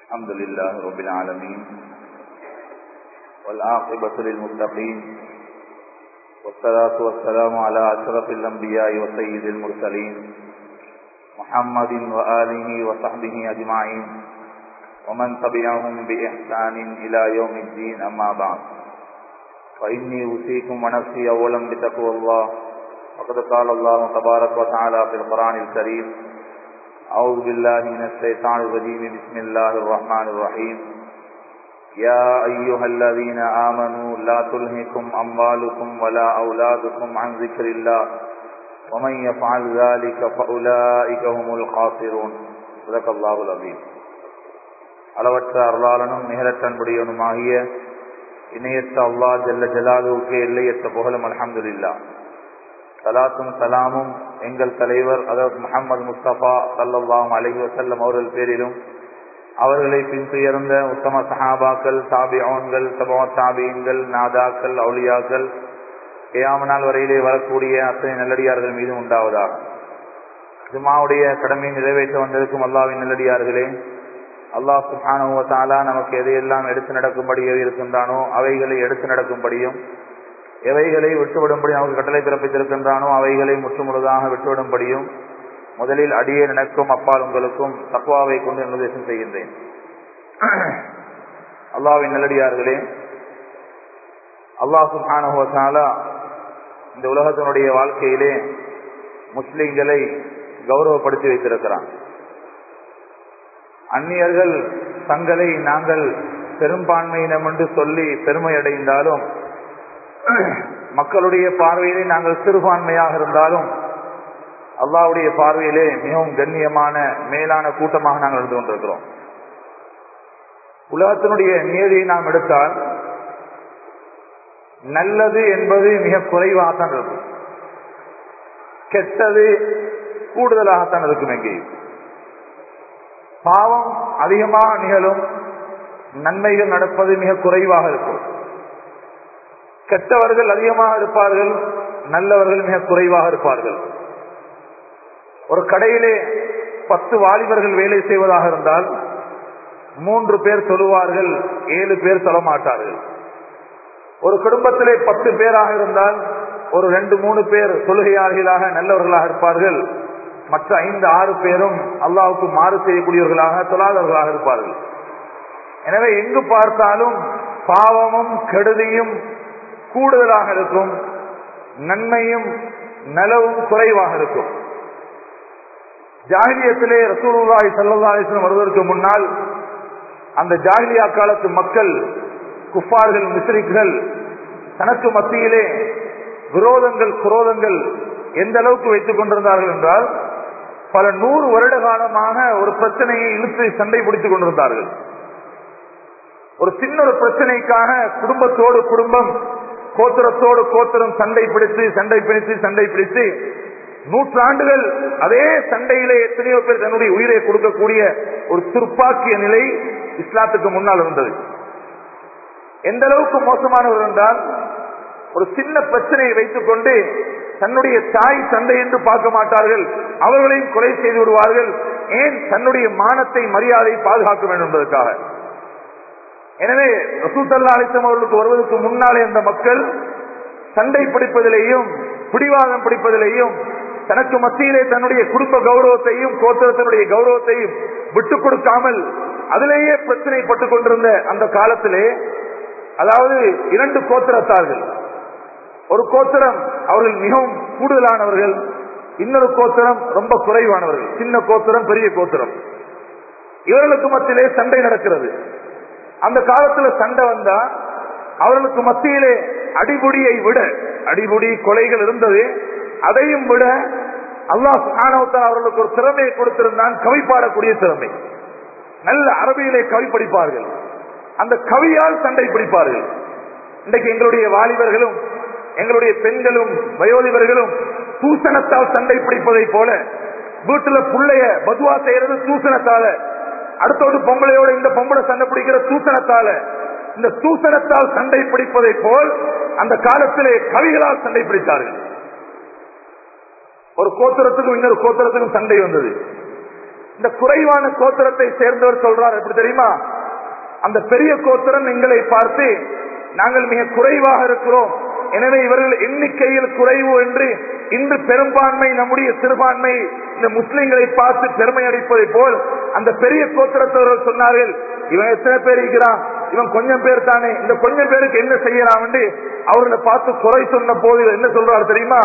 الحمد لله رب العالمين والعاقبة للمتقين والصلاة والسلام على أشرف الأنبياء وسيد المرسلين محمد وآله وصحبه أجمعين ومن تبعهم بإحسان إلى يوم الدين. أما بعد فإني أوصيكم ونفسي أولا بتقوى الله. وقد قال الله تبارك وتعالى في القرآن الكريم: أعوذ بالله من الشيطان الرجيم. بسم الله الرحمن الرحيم. يا أيها الذين آمنوا لا تلهكم أموالكم ولا أولادكم عن ذكر الله ومن يفعل ذلك فأولئك هم الخاسرون. صدق الله العظيم. அளவற்ற அருளாளனும் நிகரற்ற அன்புடையவனுமாகிய இணையற்ற அல்லாஹ் ஜல்ல ஜலாலுவுக்கு எல்லையற்ற புகழும் அல்ஹம்துலில்லாஹ். சலாத்தும் சலாமும் எங்கள் தலைவர் ஹஜ்ரத் முஹம்மது முஸ்தபா ஸல்லல்லாஹு அலைஹி வஸல்லம் அவர்கள் பேரிலும், அவர்களை பின்துயர்ந்த உத்தம சஹாபாக்கள், தாபிஊன்கள், தபூ தாபீன்கள், நாதாக்கள், அவுலியாக்கள், கியாமத் நாள் வரையிலே வரக்கூடிய அத்தனை நல்லடியார்கள் மீது உண்டாவதாக. ஜும்ஆவுடைய கடமையை நிறைவேற்ற வந்திருக்கும் அல்லாஹ்வின் நல்லடியார்களே, அல்லாஹ் சுப்ஹானஹு வ தஆலா நமக்கு எதையெல்லாம் எடுத்து நடக்கும்படி இருக்கின்றானோ அவைகளை எடுத்து நடக்கும்படியும், எவைகளை விட்டுவிடும்படி நமக்கு கட்டளை பிறப்பித்திருக்கின்றானோ அவைகளை முற்றுமுழுதாக விட்டுவிடும்படியும் முதலில் அடியே எனக்கும் அப்பால் உங்களுக்கும் தக்வாவை கொண்டு நிர்தேசம் செய்கின்றேன். அல்லாஹ்வின் நல்லடியார்களே, அல்லாஹ் சுப்ஹானஹு வ தஆலா இந்த உலகத்தினுடைய வாழ்க்கையிலே முஸ்லிம்களை கௌரவப்படுத்தி வைத்திருக்கிறான். அந்நியர்கள் தங்களை நாங்கள் பெரும்பான்மையினம் என்று சொல்லி பெருமை அடைந்தாலும், மக்களுடைய பார்வையிலே நாங்கள் சிறுபான்மையாக இருந்தாலும் அல்லாஹ்வுடைய பார்வையிலே மிகவும் கண்ணியமான மேலான கூட்டமாக நாங்கள் இருந்து கொண்டிருக்கிறோம். உலகத்தினுடைய நியதியை நாம் எடுத்தால் நல்லது என்பது மிக குறைவாகத்தான் இருக்கும், கெட்டது கூடுதலாகத்தான் இருக்கும். எங்கேயும் பாவம் அதிகமாக நிகழும், நன்மைகள் நடப்பது மிக குறைவாக இருக்கும். கெட்டவர்கள் அதிகமாக இருப்பார்கள், நல்லவர்கள் மிக குறைவாக இருப்பார்கள். ஒரு கடையிலே 10 வாலிபர்கள் வேலை செய்வதாக இருந்தால் 3 பேர் சொல்லுவார்கள், 7 பேர் சொல்ல மாட்டார்கள். ஒரு குடும்பத்திலே 10 பேராக இருந்தால் ஒரு 2-3 பேர் தொழுகையாளிகளாக நல்லவர்களாக இருப்பார்கள், மற்ற 5-6 பேரும் அல்லாஹ்வுக்கு மாறு செய்யக்கூடியவர்களாக தொழாதவர்களாக இருப்பார்கள். எனவே எங்கு பார்த்தாலும் பாவமும் கெடுதியும் கூடுதலாக இருக்கும், நன்மையும் நலவும் குறைவாக இருக்கும். ஜாஹிலியத்திலே ரசூலுல்லாஹி ஸல்லல்லாஹு அலைஹி வஸல்லம் வருவதற்கு முன்னால் அந்த ஜாஹிலியா காலத்து மக்கள், குஃபார்கள், முஸ்ரிக்கள் தனக்கு மத்தியிலே விரோதங்கள், குரோதங்கள் எந்த அளவுக்கு வைத்துக் கொண்டிருந்தார்கள் என்றால், பல 100 வருட காலமாக ஒரு பிரச்சனையை இழுத்து சண்டை பிடித்துக் கொண்டிருந்தார்கள். ஒரு சின்ன ஒரு பிரச்சனைக்காக குடும்பத்தோடு குடும்பம், கோத்திரத்தோடு கோத்திரம் சண்டை பிடித்து நூற்றாண்டுகள் அதே சண்டையிலே எத்தனையோ பேர் தன்னுடைய உயிரை கொடுக்கக்கூடிய ஒரு துர்ப்பாக்கிய நிலை இஸ்லாத்துக்கு முன்னால் இருந்தது. எந்த அளவுக்கு மோசமானவர் என்றால், ஒரு சின்ன பிரச்சனையை வைத்துக் கொண்டு தன்னுடைய தாய் தந்தை என்று பார்க்க மாட்டார்கள், அவர்களையும் கொலை செய்து விடுவார்கள். ஏன்? தன்னுடைய மானத்தை, மரியாதையை பாதுகாக்க வேண்டும் என்பதற்காக. எனவே ரசூல் ஸல்லல்லாஹு அலைஹி வஸல்லம் அவர்களுக்கு வருவதற்கு முன்னாலே அந்த மக்கள் சண்டை பிடிப்பதிலேயும் பிடிவாதம் பிடிப்பதிலேயும் தனக்கு மத்தியிலே தன்னுடைய குடும்ப கௌரவத்தையும் கோத்திரத்தினுடைய கௌரவத்தையும் விட்டுக் கொடுக்காமல் அதிலேயே பிரச்சனைப்பட்டுக் கொண்டிருந்த அந்த காலத்திலே, அதாவது 2 கோத்திரத்தார்கள், ஒரு கோத்திரம் அவர்கள் மிகவும் கூடுதலானவர்கள், இன்னொரு கோத்திரம் ரொம்ப குறைவானவர்கள், சின்ன கோத்திரம் பெரிய கோத்திரம். இவர்களுக்கு மத்தியிலே சண்டை நடக்கிறது. அந்த காலத்துல சண்டை வந்தா அவர்களுக்கு மத்தியிலே அடிபுடியை விட, அடிபுடி கொலைகள் இருந்தது, அதையும் விட அல்லாஹ் சுப்ஹானஹு வ தஆலா அவர்களுக்கு ஒரு திறமையை கொடுத்திருந்தான், கவி பாடக்கூடிய திறமை. நல்ல அரபியிலே கவி படிப்பார்கள், அந்த கவியால் சண்டை பிடிப்பார்கள். இன்றைக்கு எங்களுடைய வாலிபர்களும் எங்களுடைய பெண்களும் வயோதிபர்களும் தூசணத்தால் சண்டை பிடிப்பதை போல, வீட்டுல புள்ளைய பதுவா செய்யறது தூசணத்தால, அடுத்தோடு பொம்பளையோட இந்த பொம்பளை சண்டை பிடிக்கிற தூசணத்தால, இந்த தூசணத்தால் சண்டை பிடிப்பதை போல் அந்த காலத்திலே கவிகளால் சண்டை பிடித்தார்கள். ஒரு கோத்திரத்துக்கும் இன்னொரு கோத்திரத்துக்கும் சண்டை வந்தது. இந்த குறைவான கோத்திரத்தை சேர்ந்தவர் சொல்றார், எப்படி தெரியுமா? அந்த பெரிய கோத்திரம் எங்களை பார்த்து நாங்கள் மிக குறைவாக இருக்கிறோம், எனவே இவர்கள் எண்ணிக்கையில் குறைவு என்று இன்று பெரும்பான்மை நம்முடைய சிறுபான்மை இந்த முஸ்லிம்களை பார்த்து பெருமை அடிப்பதை போல் அந்த பெரிய கோத்திரத்தவர்கள் சொன்னார்கள், இவன் எத்தனை பேர் இருக்கிறான், இவன் கொஞ்சம் பேர் தானே, இந்த கொஞ்சம் பேருக்கு என்ன செய்யலாம் என்று அவர்களை பார்த்து குறை சொன்ன போது என்ன சொல்றார் தெரியுமா?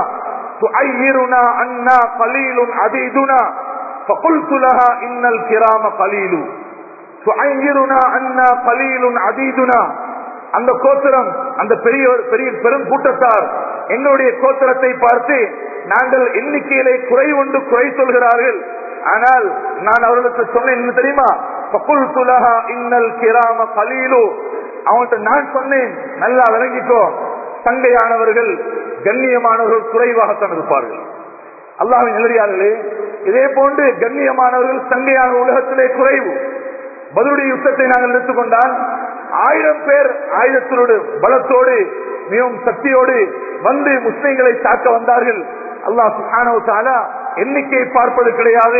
அந்த கோத்திரம், அந்த பெரிய பெரும் கூட்டத்தார் எங்களுடைய கோத்திரத்தை பார்த்து நாங்கள் எண்ணிக்கையிலே குறை ஒன்று குறை சொல்கிறார்கள். ஆனால் நான் அவர்களுக்கு சொன்னேன் என்ன தெரியுமா? அவங்கள்ட்ட நான் சொன்னேன், நல்லா விளங்கிக்கோ, சங்கையானவர்கள் கண்ணியமானவர்கள் குறைவாகத்தான் இருப்பார்கள். அல்லாஹ்வின் நல்லடியார்களே, இதே போன்று கண்ணியமானவர்கள் சங்கையான உலகத்திலே குறைவு. பத்ருடைய யுத்தத்தை நாங்கள் எடுத்துக்கொண்டால் 1000 பேர் ஆயுதத்தோடு பலத்தோடு மிகவும் சக்தியோடு வந்து முஸ்லிம்களை தாக்க வந்தார்கள். அல்லாஹ் சுப்ஹானஹு வ தஆலா எண்ணிக்கையை பார்ப்பது கிடையாது.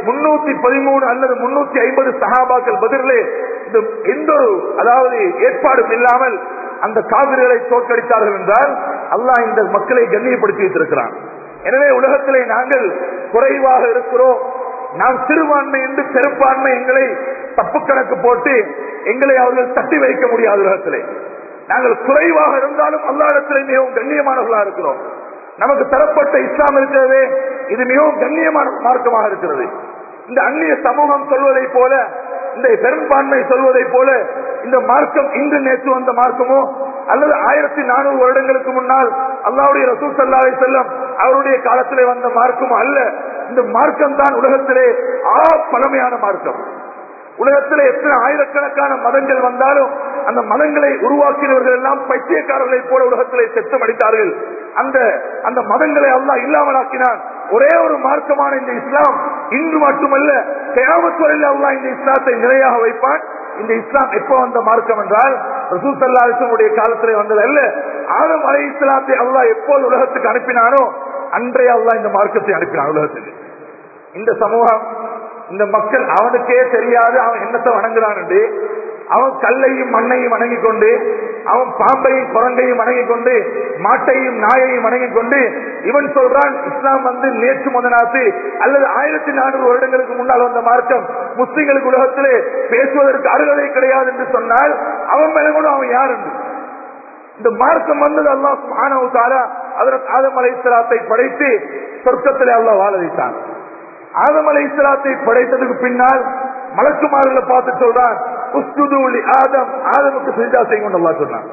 313 அல்லது 350 சஹாபாக்கள் பதிலே எந்த ஒரு அதாவது ஏற்பாடும் இல்லாமல் அந்த காவிர்களை தோற்கடித்தார்கள் என்றால் அல்லாஹ் இந்த மக்களை கண்ணியப்படுத்தி வைத்திருக்கிறான். எனவே உலகத்திலே நாங்கள் குறைவாக இருக்கிறோம், நாம் சிறுபான்மை என்று பெரும்பான்மை எங்களை தப்பு கணக்கு போட்டு எங்களை அவர்கள் தட்டி வைக்க முடியாது. உலகத்திலே நாங்கள் குறைவாக இருந்தாலும் அல்லாஹ்விடத்திலே மிகவும் கண்ணியமானவர்களாக இருக்கிறோம். நமக்கு தரப்பட்ட இஸ்லாம் இருக்கிறதே, இது மிகவும் கண்ணியமான மார்க்கமாக இருக்கிறது. இந்த அந்நிய சமூகம் சொல்வதை போல, இந்த பெரும்பான்மை சொல்வதை போல இந்த மார்க்கம் இன்று நேற்று வந்த மார்க்கமோ அல்லது 1400 வருடங்களுக்கு முன்னால் அல்லாஹ்வுடைய ரசூல் ஸல்லல்லாஹு அலைஹி வஸல்லம் அவருடைய காலத்திலே வந்த மார்க்கமோ அல்ல. இந்த மார்க்கம் தான் உலகத்திலே பழமையான மார்க்கம். உலகத்திலே எத்தனை ஆயிரக்கணக்கான மதங்கள் வந்தாலும் அந்த மதங்களை உருவாக்கினவர்கள் எல்லாம் பைத்தியக்காரர்களை போல உலகத்திலே செத்தம் அடித்தார்கள். அந்த மதங்களை அல்லாஹ் இல்லாமலாக்கினான். ஒரே ஒரு மார்க்கமான இந்த இஸ்லாம் இன்று மட்டுமல்ல, கியாமத் வரையில் அல்லாஹ் இந்த இஸ்லாத்தை நிலையாக வைப்பான். இந்த இஸ்லாம் எப்ப வந்த மார்க்கம் என்றால் ரசூல் ஸல்லல்லாஹு அலைஹி வஸல்லம் காலத்திலே வந்தது அல்ல. ஆதம் அலைஹிஸ்ஸலாத்தை அல்லாஹ் எப்போது உலகத்துக்கு அனுப்பினானோ அன்றே அல்லாஹ் இந்த மார்க்கத்தை அனுப்பினான் உலகத்துக்கு. இந்த சமூகம், இந்த மக்கள் அவனுக்கே தெரியாது அவன் என்னத்தை வணங்குறான் என்று. அவன் கல்லையும் மண்ணையும் வணங்கிக் கொண்டு, அவன் பாம்பையும் குரங்கையும் வணங்கிக் கொண்டு, மாட்டையும் நாயையும் வணங்கிக் கொண்டு இவன் சொல்றான் இஸ்லாம் வந்து நேற்று முதனாத்து அல்லது 1400 வருடங்களுக்கு முன்னால் வந்த மார்க்கம், முஸ்லிம்களுக்கு உலகத்திலே பேசுவதற்கு அருகதை கிடையாது என்று சொன்னால் அவன் மேல கூட அவன் யார் என்று. இந்த மார்க்கம் வந்தது அல்லாஹ் சுப்ஹானஹு வ தஆலா ஹஜ்ரத் ஆதம் அலைஹிஸ்ஸலாத்தை படைத்து சொர்க்கத்திலே அல்லாஹ் வாழ வைத்தான். ஆதம் அலைஹிஸ்ஸலாத்தை படைத்ததுக்கு பின்னால் மலக்குமார்களை பார்த்து சொல்றான், உஸ்ஜுது லி ஆதம், ஆதமுக்கு சிஜ்தா செய்யுங்க அல்லாஹ் சொன்னான்.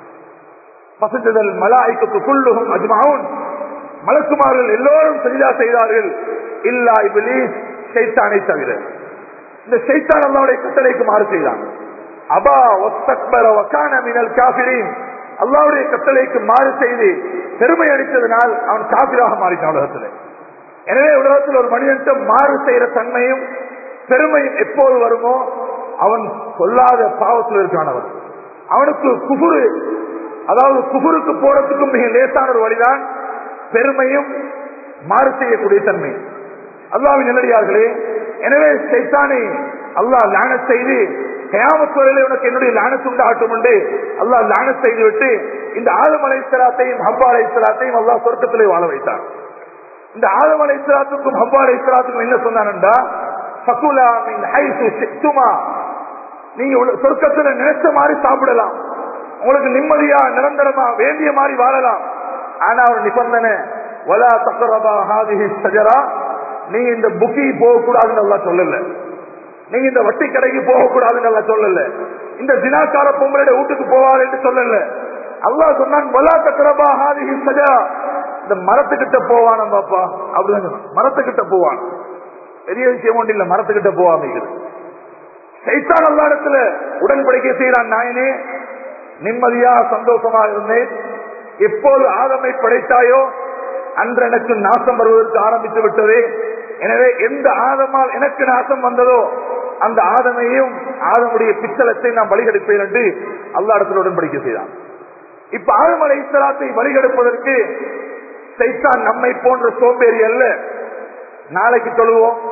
ஃபஸஜதல் மலாயிகத்து குல்லுஹும் அஜ்மஊன், மலக்குமார்கள் எல்லோரும் சிஜ்தா செய்தார்கள், இல்லா இப்லீஸ், ஷைத்தானை தவிர. இந்த ஷைத்தான் அல்லாஹ்வுடைய கட்டளைக்கு மாறு செய்தான். அபா வஸ்தக்பர வகான மினல் காஃபிரீன், அல்லாஹ்வுடைய கட்டளைக்கு மாறு செய்து பெருமை அடித்ததனால் அவன் காஃபிராக மாறினான் உலகத்தில். எனவே உலகத்தில் ஒரு மனிதன் மாறு செய்யற தன்மையும் பெருமையும் எப்போது வருமோ அவன் சொல்லாத பாவத்தில் இருக்கானவன். அவனுக்கு குஃபுரு, அதாவது குஃபுருக்கு போறதுக்கும் மிக லேசான ஒரு வழிதான் பெருமையும் மாறு செய்யக்கூடிய தன்மை. அல்லாஹ்வின் நல்லடியார்களே, எனவே ஷைத்தானை அல்லாஹ் லானத் செய்து கியாமத் வரையிலே உனக்கு என்னுடைய லானத் உண்டாகட்டும் என்று அல்லாஹ் லானத் செய்து விட்டு இந்த ஆதம் அலைஹிஸ்ஸலாத்தையும் ஹவ்வா அலைஹிஸ்ஸலாத்தையும் அல்லாஹ் சொர்க்கத்திலே வாழ வைத்தார். இந்த ஆதம் அலைஹிஸ்ஸலாத்துக்கும் ஹவ்வா அலைஹிஸ்ஸலாத்துக்கும் என்ன சொன்னான்டா, ஃபகுலா மின் ஹைசு ஷி'துமா, நீங்க சொர்க்கத்துல நினைச்ச மாதிரி சாப்பிடலாம், உங்களுக்கு நிம்மதியா நிரந்தரமா வேண்டிய மாதிரி வாழலாம். ஆனா ஒரு நிபந்தனை, வலா தக்ரபா ஹாதிஹி ஷஜரா, நீங்க இந்த புக்கி போக கூடாதுன்னு அல்லாஹ் சொல்லல, நீங்க இந்த வட்டி கடைக்கு போக கூடாதுன்னு அல்லாஹ் சொல்லல, இந்த ஜினாக்கார பொம்பளை வீட்டுக்கு போவார் என்று சொல்லல. அல்லாஹ் சொன்னான் வலா தக்ரபா ஹாதிஹி ஷஜரா, இந்த மரத்துக்கிட்ட போவான் பாப்பா அப்படிதான் சொன்னான். மரத்துக்கிட்ட போவான், பெரிய விஷயம் ஒன்று இல்ல, மரத்துக்கிட்ட போவாங்க. ஷைத்தான் அல்லாஹ்விடத்துல உடன்படிக்கை செய்யறான், நாயனே நிம்மதியா சந்தோஷமா இருந்தேன், எப்போது ஆதமை படைத்தாயோ அன்று எனக்கு நாசம் வருவதற்கு ஆரம்பித்து விட்டது, எனவே எந்த ஆதமால் எனக்கு நாசம் வந்ததோ அந்த ஆதமையும் ஆதமுடைய பிச்சலத்தை நான் வழிகெடுப்பேன் என்று அல்லாஹ்விடத்தில் உடன்படிக்கை செய்தான். இப்ப ஆதம் அலைஹிஸ்ஸலாத்தை வழிகெடுப்பதற்கு ஷைத்தான் நம்மை போன்ற சோம்பேறி அல்ல. நாளைக்கு தொழுவோம்,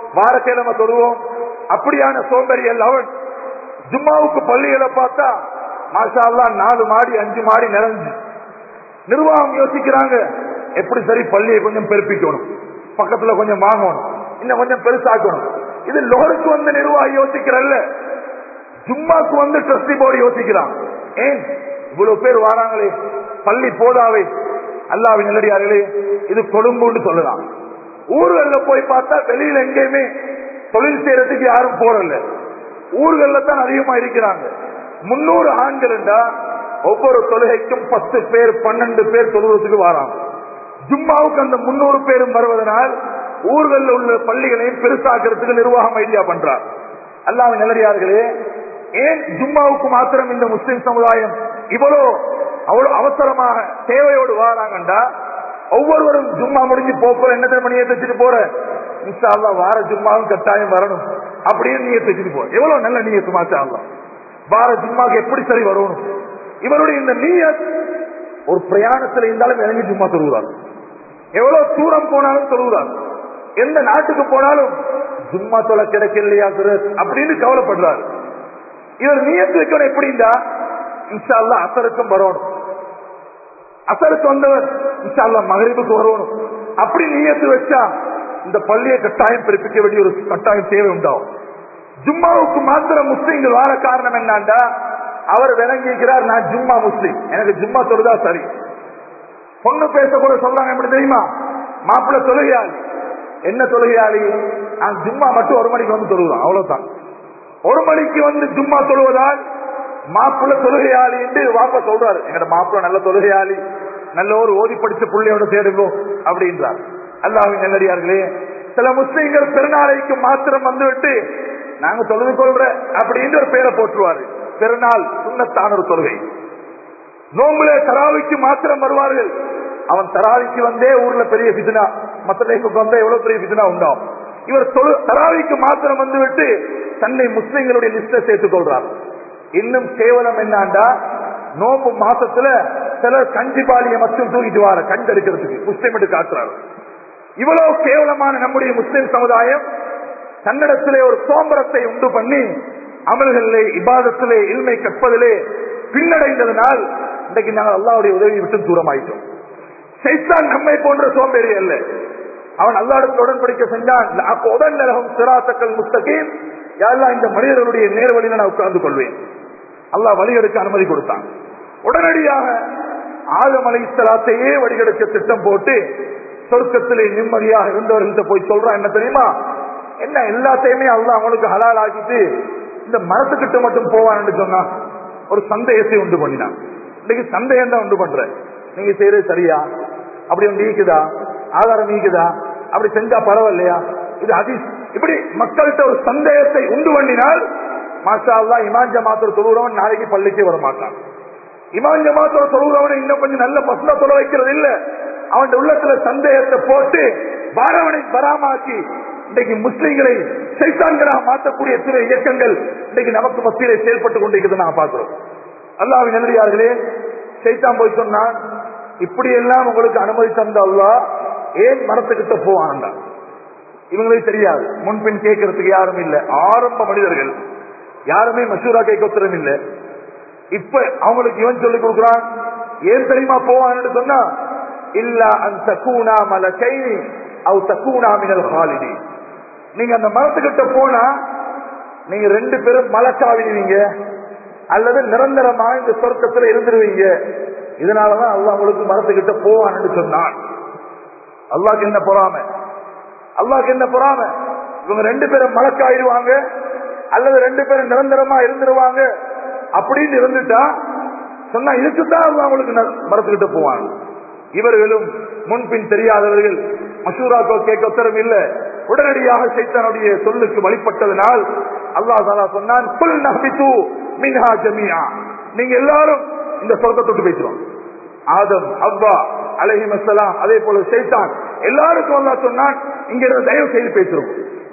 வாரக்கிழமை தொழுவோம். அப்படியான சோம்பேறிகள் அவன். ஜும்மாவுக்கு பள்ளிகளை பார்த்தா மாஷா அல்லாஹ் 4 மாடி 5 மாடி நிறைஞ்சு. நிர்வாகம் யோசிக்கிறாங்க, எப்படி சரி பள்ளியை கொஞ்சம் பெருப்பிக்கணும், பக்கத்துல கொஞ்சம் வாங்கணும், இன்னும் கொஞ்சம் பெருசாக்கணும். இது லோருக்கு வந்து நிர்வாகி யோசிக்கிறல்ல, ஜும்மாக்கு வந்து ட்ரஸ்டி போர்டு யோசிக்கிறான். ஏன் இவ்வளவு பேர் வராங்களே, பள்ளி போதாவே. அல்லாஹ்வின் நல்லடியார்களே, இது கொழும்புன்னு சொல்லலாம். ஊர்கள்ல போய் பார்த்தா வெளியில எங்கேயுமே தொழில் செய்யறதுக்கு யாரும் போறல, ஊர்கள்ல தான் அதிகமா இருக்கிறாங்க. 300 ஆண்கள் என்றா ஒவ்வொரு தொழுகைக்கும் 10 பேர் 12 பேர் தொழுவதற்கு வராங்க. ஜும்மாவுக்கு அந்த 300 பேரும் வருவதனால் ஊர்களில் உள்ள பள்ளிகளையும் பெருசாக்கிறதுக்கு நிர்வாகம் ஐடியா பண்றார். அல்லாஹ்வின் நல்லடியார்களே, ஏன் ஜும்மாவுக்கு மாத்திரம் இந்த முஸ்லிம் சமுதாயம் அவ்வளவு அவசரமாக தேவையோடு வராங்கண்டா, ஒவ்வொருவரும் ஜும்மா முடிஞ்சு போற என்ன மணியை வச்சுட்டு போற, இன்ஷா அல்லாஹ் வார ஜும்மாவும் கட்டாயம் வரணும் அப்படின்னு நீயத்தை வச்சுட்டு போற. எவ்வளவு நல்ல நீயத்து மாஷா அல்லாஹ். வார ஜும்மாக்கு எப்படி சரி வரணும், இவருடைய இந்த நீயத் ஒரு பிரயாணத்தில் இருந்தாலும் இறங்கி ஜும்மா தொழுகிறார். எவ்வளவு தூரம் போனாலும் தொழுகிறார். எந்த நாட்டுக்கு போனாலும் ஜும்மா தொலை கிடைக்கலையா அப்படின்னு கவலைப்படுறாரு. இவர் நீயத்து வைக்கணும் எப்படின்னா, இன்ஷா அல்லாஹ் அசருக்கும் வரணும், அசருக்கு வந்தவர் இன்ஷா அல்லாஹ் மகரிபுக்கு வரணும் அப்படி நீயத்து வச்சா இந்த பள்ளியை கட்டாயம் பிறப்பிக்க வேண்டிய ஒரு கட்டாயம் தேவை உண்டாகும். ஜும்மாவுக்கு மாத்திரம் முஸ்லிம்கள் வாழ காரணம் என்னண்டா, அவர் விளங்கிக்கிறார், நான் ஜும்மா முஸ்லிம், எனக்கு ஜும்மா தொழுதா சரி. பொண்ணு பேச கூட சொல்றாங்க, எப்படி தெரியுமா, மாப்பிள்ளை தொழுகையாளி. என்ன தொழுகையாளி, நான் ஜும்மா மட்டும் 1 மணிக்கு வந்து தொழுகிறோம், அவ்வளவுதான். 1 மணிக்கு வந்து ஜும்மா தொழுவதால் மாப்பிள்ளை தொழுகையாளி என்று வாப்பா சொல்றாரு. எங்கட மாப்பிள்ளை நல்ல தொழுகையாளி, நல்ல ஒரு ஓதி படிச்ச பிள்ளையோட தேடுங்கோ அப்படின்றார். அல்லாஹ்வின் நல்லடியார்களே, சில முஸ்லிம்கள் பெருநாளைக்கு மாத்திரம் வந்துவிட்டு நாங்க தொழுது கொள்ற அப்படின்னு ஒரு பேரை போட்டுருவாரு. பெருநாள் சுன்னத்தான ஒரு தொழுகை. நோம்புல தராவிக்கு மாத்திரம் வருவார்கள். அவன் தராவிக்கு வந்தே ஊர்ல பெரிய பிதுனா, மத்தலைக்கு வந்தா எவ்வளவு பெரிய பிதுனா உண்டாகும். இவர் தராவிக்கு மாத்திரம் வந்துவிட்டு தன்னை முஸ்லிம்களுடைய லிஸ்ட சேர்த்துக் கொள்றார். இன்னும் கேவலம் என்னாண்டா, நோம்பு மாசத்துல சிலர் கஞ்சிபாலிய மட்டும் தூக்கிட்டு வார கண் எடுக்கிறதுக்கு முஸ்லிம் எடுத்து காட்டுறாரு. இவ்வளவு கேவலமான நம்முடைய முஸ்லிம் சமுதாயம் தன்னிடத்திலே ஒரு சோம்பரத்தை உண்டு பண்ணி அமல்களிலே, இபாதத்திலே, இல்மை கற்பதிலே பின்னடைந்ததனால் இன்றைக்கு நாங்கள் அல்லாஹ்வுடைய உதவியை விட்டு தூரமாயிட்டோம். ஷைத்தான் நம்மை போன்ற சோம்பேறி அல்ல. அவன் அல்லாஹ்வுடன் உடன்படிக்கை செஞ்சான், முஸ்தகீம், யாரெல்லாம் இந்த மனிதர்களுடைய நேர்வழியில நான் உட்கார்ந்து கொள்வேன். அல்லாஹ் வழியெடுக்க அனுமதி கொடுத்தான். உடனடியாக ஆதம் அலைஹிஸ்ஸலாத்தையே வழிகெடுக்க திட்டம் போட்டு சொர்க்கத்திலே நிம்மதியாக இருந்தவர்கள்ட்ட போய் சொல்றான், என்ன தெரியுமா, என்ன எல்லாத்தையுமே அல்லாஹ் அவங்களுக்கு ஹலால் ஆக்கிட்டு இந்த மரத்துக்கிட்ட மட்டும் போவான்னு சொன்னா ஒரு சந்தேகத்தை உண்டு பண்ணினான். இன்னைக்கு சந்தேகம் தான் உண்டு பண்ற, நீங்க செய்யறது சரியா, அப்படி ஒன்று நீக்குதா, ஆதாரம் நீக்குதா, அப்படி செஞ்சா பரவாயில்லையா, இது ஹதீஸ், இப்படி மக்கள்கிட்ட ஒரு சந்தேகத்தை உண்டு பண்ணினால் மாஷா அல்லாஹ் இமாம் ஜமாத்தோட தொழுகிறவன் நாளைக்கு பள்ளிக்கே வர மாட்டான். இமாம் ஜமாத்தோட தொழுகிறவனை இன்னும் கொஞ்சம் நல்ல பசுல தொலை வைக்கிறது இல்ல, அவன் உள்ளத்துல சந்தேகத்தை போட்டு பாரவனை பராமாக்கி இன்றைக்கு முஸ்லிம்களை சைத்தான்களாக மாற்றக்கூடிய சில இயக்கங்கள் இன்றைக்கு நமக்கு மத்தியிலே செயல்பட்டு கொண்டிருக்கிறது நாங்க பார்க்கிறோம். அல்லாஹ்வின் நல்லடியார்களே, சைத்தான் போய் சொன்னான், இப்படி எல்லாம் உங்களுக்கு அனுமதி தந்த அல்லாஹ் ஏன் மரத்துக்கிட்ட போவான்டா. இவங்களுக்கு தெரியாது, முன்பின் கேட்கறதுக்கு யாரும் இல்லை, ஆரம்ப மனிதர்கள் யாருமே மசூரா கேட்க இல்லை. இப்ப அவங்களுக்கு இவன் சொல்லிக் கொடுக்குறான், ஏன் தெரியுமா போவான்னு சொன்னா, இல்லா அந்த கூனா மலகைனி அவ் தக்கூனா மினல் ஹாலிதி. நீங்க அந்த மரத்துக்கிட்ட போனா நீங்க 2 பேரும் மலக்காவிடுவீங்க அல்லது நிரந்தரமா இந்த சொர்க்கத்துல இருந்துருவீங்க. இதனாலதான் அல்லாஹ் உங்களுக்கு மரத்துக்கிட்ட போவான்னு சொன்னான். அல்லாஹ்க்கு என்ன பொறாம, அல்லாஹ்க்கு என்ன பொறாம, இவங்க 2 பேரும் மலக்காயிடுவாங்க அல்லது 2 பேரும் நிரந்தரமா இருந்துருவாங்க அப்படின்னு இருந்துட்டா சொன்னா இதுக்குதான் அல்லாஹ் உங்களுக்கு மரத்துக்கிட்ட போவாங்க. இவர்களும் முன்பின் தெரியாதவர்கள், மசூராக்கோ கேட்க உத்தரவு இல்லை, உடனடியாக சைத்தானுடைய சொல்லுக்கு வழிபட்டதனால் அல்லாஹ் தஆலா சொன்னான், குல் நஹ்பிது மின்ஹா ஜமீஆ, நீங்க எல்லாரும் இந்த சொர்க்கத்துக்கு போய்க்கிறோம். ஆதம் ஹவ்வா அலைஹிஸ்ஸலாம் அதே போல சைத்தான் எல்லாருக்கும் அல்லாஹ் சொன்னான், இங்க இருந்து தயவு செய்து பேசுறோம்.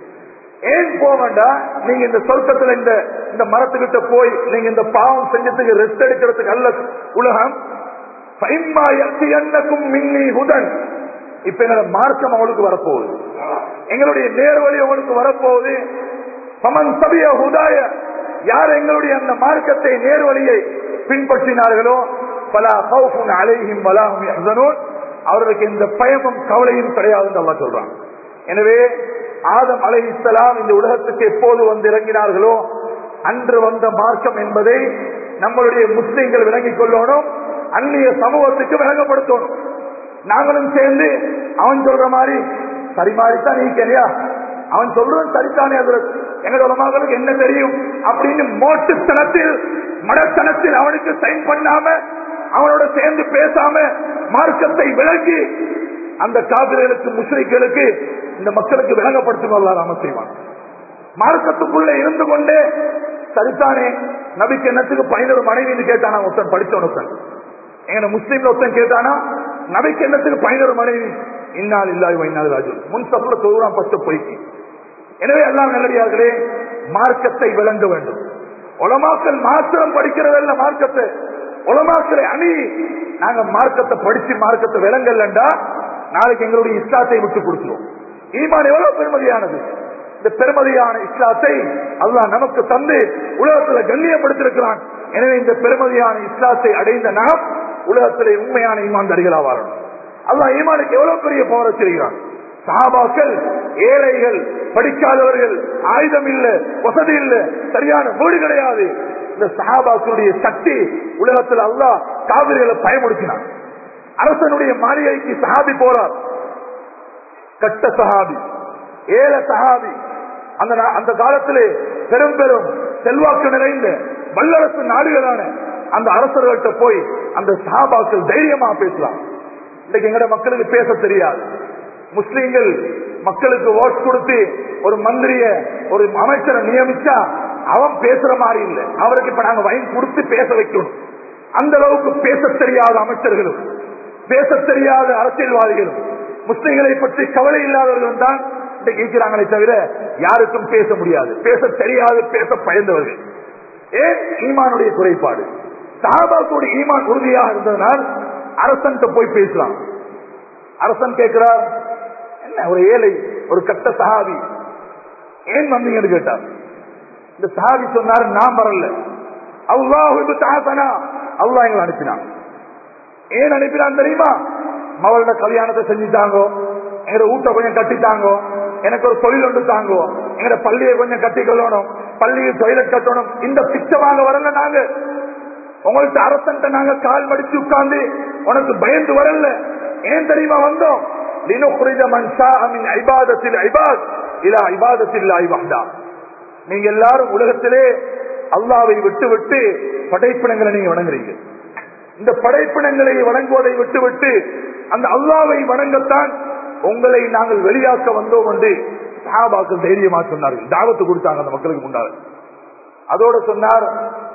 ஏன் போவேண்டா, நீங்க இந்த சொர்க்கத்துல இந்த மரத்துக்கிட்ட போய் நீங்க இந்த பாவம் செஞ்சதுக்கு ரெஸ்ட் எடுக்கிறதுக்கு அல்ல உலகம். இப்ப என்னோட மார்க்கம் அவளுக்கு வரப்போகுது. எங்களுடைய நேர்வழி உங்களுக்கு வரப்போகுது. பமன் சபிய ஹுதாய, யார் எங்களுடைய அந்த மார்க்கத்தை நேர்வழியை பின்பற்றினார்களோ பலா கௌஃபுன் அலைஹிம் வலா ஹும் யஹ்ஸனூன், அவர்களுக்கு எந்த பயமும் கவலையும் கிடையாது என்று அல்லாஹ் சொல்றான். எனவே ஆதம் அலைஹிஸ்ஸலாம் இந்த உலகத்துக்கு எப்போது வந்து இறங்கினார்களோ அன்று வந்த மார்க்கம் என்பதை நம்மளுடைய முஸ்லிம்கள் விளங்கிக் கொள்ளணும், அந்நிய சமூகத்துக்கு விளங்கப்படுத்தணும். நாங்களும் சேர்ந்து அவன் சொல்ற மாதிரி சரி மாதிரித்தான் நீக்கலையா, அவன் சொல்றது சரித்தானே, அதுல எங்களோட உலமாக்களுக்கு என்ன தெரியும் அப்படின்னு மோட்டுத்தனத்தில் மடத்தனத்தில் அவனுக்கு சைன் பண்ணாம அவனோட சேர்ந்து பேசாம மார்க்கத்தை விளங்கி அந்த காபிர்களுக்கு முஸ்லிம்களுக்கு இந்த மக்களுக்கு விளங்கப்படுத்தும் நாம செய்வான். மார்க்கத்துக்குள்ள இருந்து கொண்டே சரித்தானே நபிக்கு என்னத்துக்கு 11 மனைவின்னு கேட்டானா ஒருத்தன் படிச்சவன், எங்க முஸ்லீம்ல ஒருத்தன் கேட்டானா நபிக்கு என்னத்துக்கு 11 மனைவி, இன்னால் இல்லாய் வைநாள் ராஜு முன் சப்புல தொழுறான் 10 பொய்க்கு. எனவே எல்லாம் நல்லடியார்களே, மார்க்கத்தை விளங்க வேண்டும். உலமாக்கள் மாத்திரம் படிக்கிறதல்ல மார்க்கத்தை, உலமாக்களை அணி நாங்க மார்க்கத்தை படிச்சு மார்க்கத்தை விளங்கலண்டா நாளைக்கு எங்களுடைய இஸ்லாத்தை விட்டு கொடுக்கிறோம். ஈமான் எவ்வளவு பெருமதியானது, இந்த பெருமதியான இஸ்லாத்தை அல்லாஹ் நமக்கு தந்து உலகத்துல கண்ணியப்படுத்திருக்கிறான். எனவே இந்த பெருமதியான இஸ்லாத்தை அடைந்த நாம் உலகத்திலே உண்மையான ஈமான்தாரிகளா வாழணும். அல்லாஹ் ஈமானுக்கு எவ்வளவு பெரிய பவரை செய்கிறான். சஹாபாக்கள் ஏழைகள், படிக்காதவர்கள், ஆயுதம் இல்ல, வசதி இல்ல, சரியான வீடு கிடையாது. இந்த சஹாபாக்களுடைய சக்தி உலகத்தில் அல்லாஹ் காவிரிகளை பயமுடுத்தினான். அரசனுடைய மாளிகைக்கு சஹாபி போறார், கட்ட சஹாபி, ஏழை சஹாபி. அந்த காலத்திலே பெரும் பெரும் செல்வாக்கு நிறைந்த வல்லரசு நாடுகளான அந்த அரசர்கள்ட்ட போய் அந்த சஹாபாக்கள் தைரியமா பேசலாம். இன்னைக்கு எங்கட மக்களுக்கு பேச தெரியாது. முஸ்லீம்கள் மக்களுக்கு ஓட் கொடுத்து ஒரு மந்திரிய ஒரு அமைச்சரை நியமிச்சா அவன் பேசுற மாதிரி இல்லை, அவருக்கு இப்ப நாங்க வயன் கொடுத்து பேச வைக்கணும். அந்த அளவுக்கு பேச தெரியாத அமைச்சர்களும் பேச தெரியாத அரசியல்வாதிகளும் முஸ்லிம்களை பற்றி கவலை இல்லாதவர்களும் தான் இருக்கிறாங்களே தவிர யாருக்கும் பேச முடியாது, பேச தெரியாது, பேச பயந்தவர்கள். ஏன்? ஈமானுடைய குறைபாடு. சஹாபாக்களுடைய ஈமான் உறுதியாக இருந்ததனால் அரசன் போய் பேசலாம். அரசன் கேட்கிறார், என்ன ஒரு ஏழை ஒரு கட்ட சஹாபி ஏன் வந்தீங்கன்னு கேட்டார். இந்த சஹாபி சொன்னார், நான் வரல, அல்லாஹ் அல்லாஹ் எங்களை அனுப்பினான். ஏன் அனுப்பினான் தெரியுமா? மகளோட கல்யாணத்தை செஞ்சுட்டாங்கோ, எங்க வீட்டை கொஞ்சம் கட்டிட்டாங்கோ, எனக்கு ஒரு தொழில் ஒன்று தாங்கோ, எங்க பள்ளியை கொஞ்சம் கட்டிக்கொள்ளணும், பள்ளியில் தொழிலை கட்டணும். இந்த பிச்சை வாங்க வரல நாங்க, உங்கள்ட்ட அரசன்ட்ட நாங்க கால் மடிச்சு உட்கார்ந்து உனக்கு பயந்து வரல. ஏன் தெரியுமா வந்தோம்? நீங்க எல்லாரும் உலகத்திலே அல்லாஹ்வை விட்டு விட்டு படைப்பினங்களை நீங்க வணங்குறீங்க. இந்த படைப்பினங்களை வணங்குவதை விட்டு விட்டு அந்த அல்லாஹ்வை வணங்கத்தான் உங்களை நாங்கள் வெளியாக்க வந்தோம் என்று சஹாபாக்கள் தைரியமா சொன்னார்கள். தாவத்து கொடுத்தாங்க அந்த மக்களுக்கு முன்னால. அதோட சொன்னார்,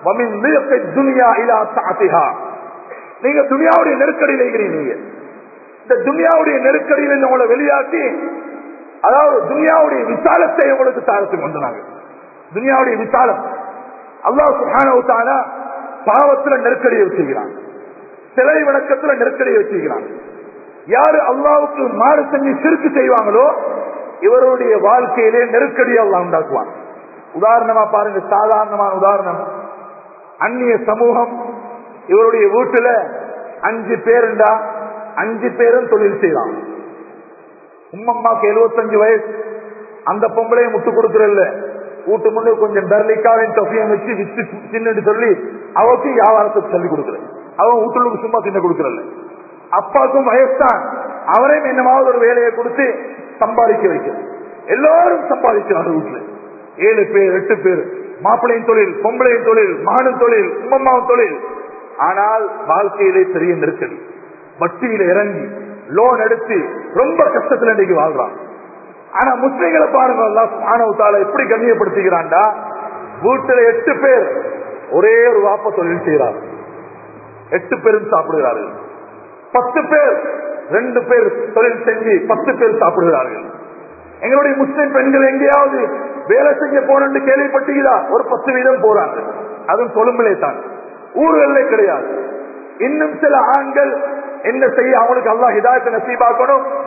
நீங்க துனியாவுடைய நெருக்கடியில் இருக்கிறீங்க, இந்த துனியாவுடைய நெருக்கடியில் உங்களை வெளியாக்கி, அதாவது துனியாவுடைய விசாலத்தை உங்களுக்கு தாரத்துக்கு வந்தாங்க. துனியாவுடைய விசாலம் அல்லாஹ் சுப்ஹானஹு வ தஆலா பாவத்துல நெருக்கடியை வச்சுக்கிறான், சிலை வணக்கத்துல நெருக்கடியை வச்சுக்கிறான். யாரு அல்லாஹ்வுக்கு மாறு செஞ்சு சிறுக்கு செய்வாங்களோ இவருடைய வாழ்க்கையிலே நெருக்கடியை அல்லாஹ் உண்டாக்குவான். உதாரணமா பாருங்க, சாதாரணமான உதாரணம், அந்நிய சமூகம் இவருடைய வீட்டுல 5 பேருண்டா 5 பேரும் தொழில் செய்யலாம். உம்மம்மாக்கு 75 வயசு, அந்த பொம்பளையும் முட்டு கொடுக்கறல்ல, வீட்டு முன்னே கொஞ்சம் டர்லிக்காவின் தொகையும் வச்சு வித்து தின்னு சொல்லி அவருக்கு வியாபாரத்துக்கு சொல்லி கொடுக்குறேன். அவன் வீட்டுக்கு சும்மா தின்ன கொடுக்கறல்ல. அப்பாவுக்கும் வயசுதான், அவரையும் என்னமாவது ஒரு வேலையை கொடுத்து சம்பாதிக்க வைக்கிறது. எல்லாரும் சம்பாதிக்கிறாங்க வீட்டுல, 7 பேர் 8 பேர், மாப்பிள்ளையின் தொழில், பொம்பளையின் தொழில், மகனும் தொழில், உம்மம்மாவும் தொழில். ஆனால் வாழ்க்கையிலே பெரிய நெருக்கடி, வட்டியில இறங்கி லோன் எடுத்து ரொம்ப கஷ்டத்துல இன்னைக்கு வாழ்றான். ஆனா முஸ்லிம்களை பாருங்க, அல்லாஹ் சுப்ஹானஹு வ தஆலா எப்படி கண்ணியப்படுத்துகிறான்டா, வீட்டுல 8 பேர் ஒரே ஒரு வாப்ப தொழில் செய்யறார், 8 பேரும் சாப்பிடுகிறார்கள். 10 பேர் 2 பேர் தொழில் செஞ்சு 10 பேர் சாப்பிடுகிறார்கள். எங்களுடைய முஸ்லிம் பெண்கள் எங்கேயாவது வேலை செய்ய போனு கேள்விப்பட்டீங்களா? ஒரு 10% போறாங்க, அதுவும் கொழும்பிலே தான், ஊர்களே கிடையாது. இன்னும் சில ஆண்கள் என்ன செய்ய, அவங்களுக்கு அல்லாஹ் ஹிதாயத்தை நசீபாக்கணும்,